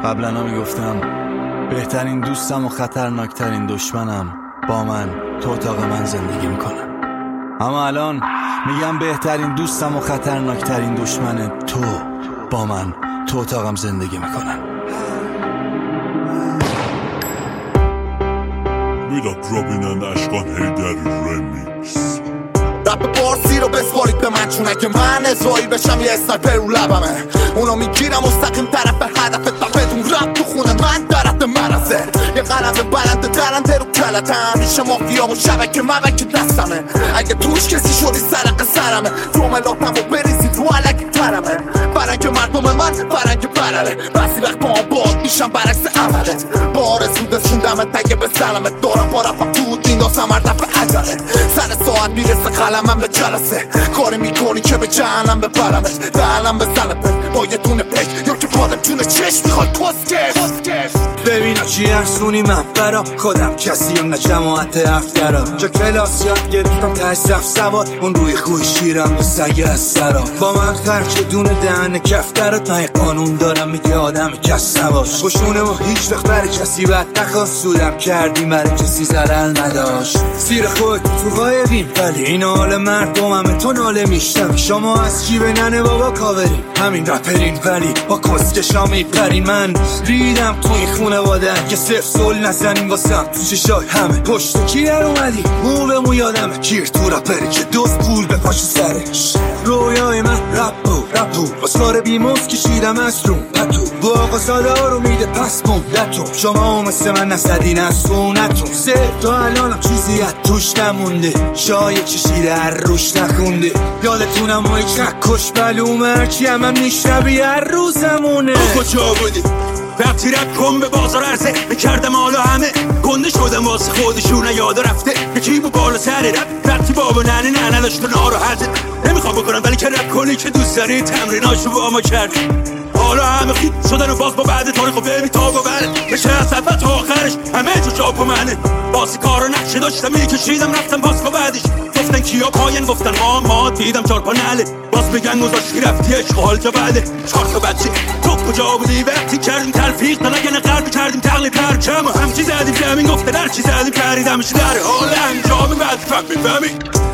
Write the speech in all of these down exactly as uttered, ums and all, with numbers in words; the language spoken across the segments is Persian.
قبلا میگفتم بهترین دوستم و خطرناکترین دشمنم با من تو اتاق من زندگی میکنن، اما الان میگم بهترین دوستم و خطرناکترین دشمن تو با من تو اتاقم زندگی میکنن. میداد رابینن اشکان هیدری رمیکس. رپ بارسی رو بسپارید به من، چونه که من اسرائیل بشم یه اسنایپر رو لبمه. اونو میگیرم مستقیم طرف هدف تا بدون رپ تو خونه من درد مرزه. یه قلم بلند درنده رو کلتم، میشه مافیا و شبکه مبک دستمه. اگه توش کسی شدی سرق سرمه، جملاتم و بریزی تو علکی ترمه. برنگ مردم من برنگ برره، بسی وقت با باد میشم برعکس عمله. بار سود شوندمت اگه به سلمت دارم با رفم تو دینداسم هر دفعه عجله. سر ساعت میرسه قلمم به جلسه، کاری میکنی که به جهنم ببرمت. دهنم به زلپت با یه دونه پک یا که پادم جونه چشم میخواد کسکش. ببینا چی ارسونی من برا خودم کسیم نه جماعت افترا. جا کلاس یاد گرفتم ته صف سوار، اون روی خوی شیرم به سگ از سرا. با من خرچ دونه دهن کفترات، نه قانون دارم میگه آدم کس نباش. خوشونه و هیچ وقت برای کسی بد نخواست، سودم کردی برای کسی ضرر نداشت. سیر خود تو غایبیم ولی این حال مردم همه تو ناله میشتم. شما از کی به ننه بابا کاورین، همین رپرین ولی با کسکشا میپرین. من ریدم تو این خونواده که صفر سول نزنیم واسم تو چشای همه. پشت کی در اومدی موبمو یادمه، کیر تو رپری که دوست پول به پاشو سرش. رویای من رپ بود رپ بود با سار بیموز کشیدم از روم پتو. با آقا ساده ها رو میده پس بوم لتو. شما هم مثل من نسدین از سونتون. سه تا الانم چیزی از توش نمونده، شای چشیده هر روش نخونده. یادتونم های چکش بلوم هرچی هم هم میشنبی هر روزمونه. کجا بودی؟ وقتی رپ کن به بازار عرضه میکردم حالا همه گنده شدم واسه خودشونه یاد رفته. یکی بو بالا سر رپ وقتی بابا ننه ننه داشت ناراحته. نمیخوام بکنم ولی که رپ کنی که دوست داری تمریناشو با ما کردی. حالا همه خید شدن و باز با بعد تاریخ و ببین تا و بره بشه از اول تا آخرش همه جو جا پا منه. باسی کارو نقشه داشتم میکشیدم رفتم باز با بعدش. گفتن کیا پاین گفتن ما ما دیدم چار پا نله. باز بگن گذاشتی رفتی عشق حال جا بده. چار تا بچه تو کجا بودی وقتی کردیم تلفیق تا نگنه قلب کردیم تقلید پرچم و همچی زدیم زمین گفتن هرچی زدیم پریدمش در حال انجام بعد فهم میفهمی.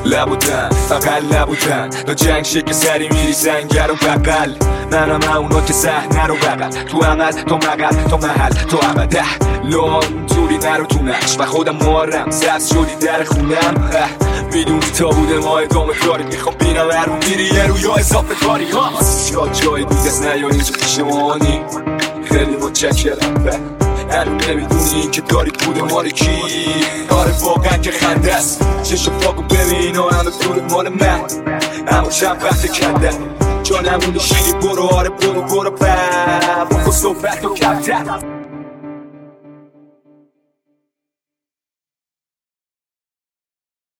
لبودن فقط لبودن تا جنگ شکل سری میری سنگر و بقل. منم همونا که صحنه رو بقل تو عمل تو مقل تو محل تو عمده. لام اونطوری نرو تو نقش و خودم مارم سبز شدی در خونم. میدونی تا بوده ما ادامه کاری میخوام بینم هر رو میری یه رو یا اضافه کاری ها. یا جایی بود از نیایی تو پیشمانی خیلی متشکرم. الان نمیدونی که داری بوده مال کی. آره واقعا که خنده است چشم پاکو ببین و همه پول مال من. اما چند وقت کندن جا نمونده شیری برو. آره برو برو بر بکن صحبت و کفتر.